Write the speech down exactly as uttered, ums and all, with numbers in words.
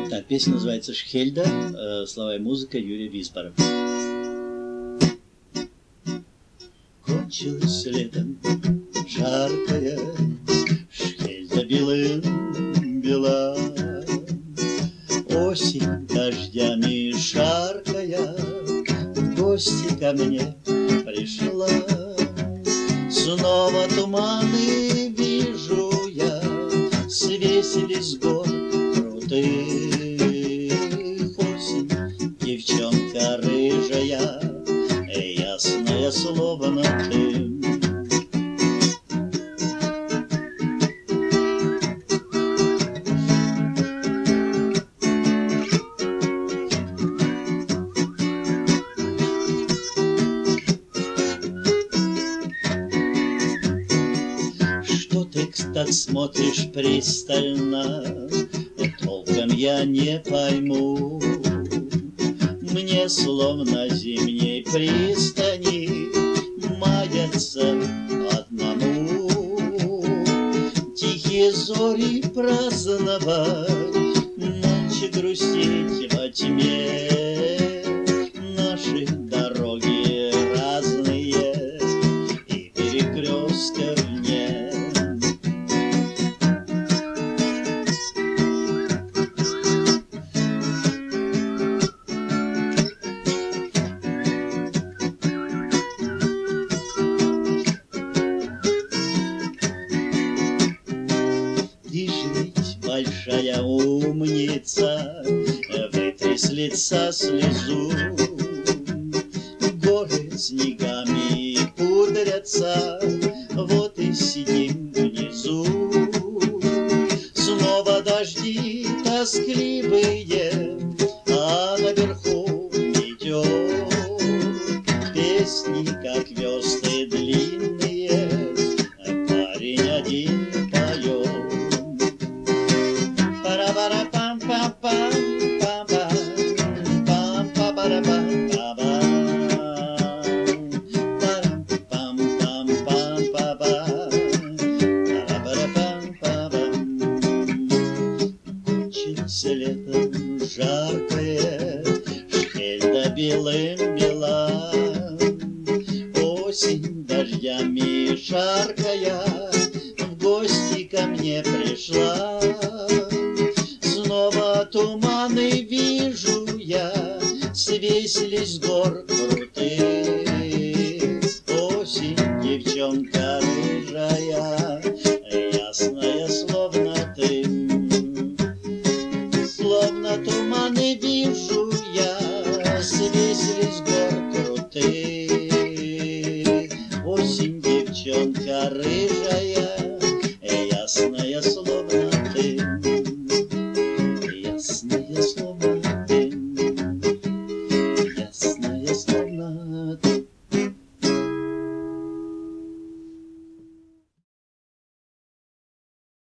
Так, песня называется «Шхельда», э, слова и музыка Юрий Висбор. Кончилось летом жаркое, Шхельда белым бела, осень дождями шаркая в гости ко мне пришла. Снова туманы вижу я, свесились с гор крутых. Осень, девчонка рыжая, ясная словно ты. Что ты так смотришь пристально, толком я не пойму. Мне словно зимней пристани маятся одному. Тихие зори праздновать, молча грустить во тьме. Наши дороги разные и перекрестков нет. Ты ж ведь большая умница, вытри с лица слезу. Горы снегами пудрятся, вот и сидим внизу. Снова дожди тоскливые, а наверху метет. Песни, как версты длинные, парень один поет. Кончилось летом жаркое, Шхельда белым бела, осень дождями шаркая в гости ко мне пришла. Снова туманы вижу я, свесились с гор крутых. Осень, девчонка рыжая, ясная словно ты. Словно туманы вижу я, свесились с гор крутых. Осень, девчонка рыжая,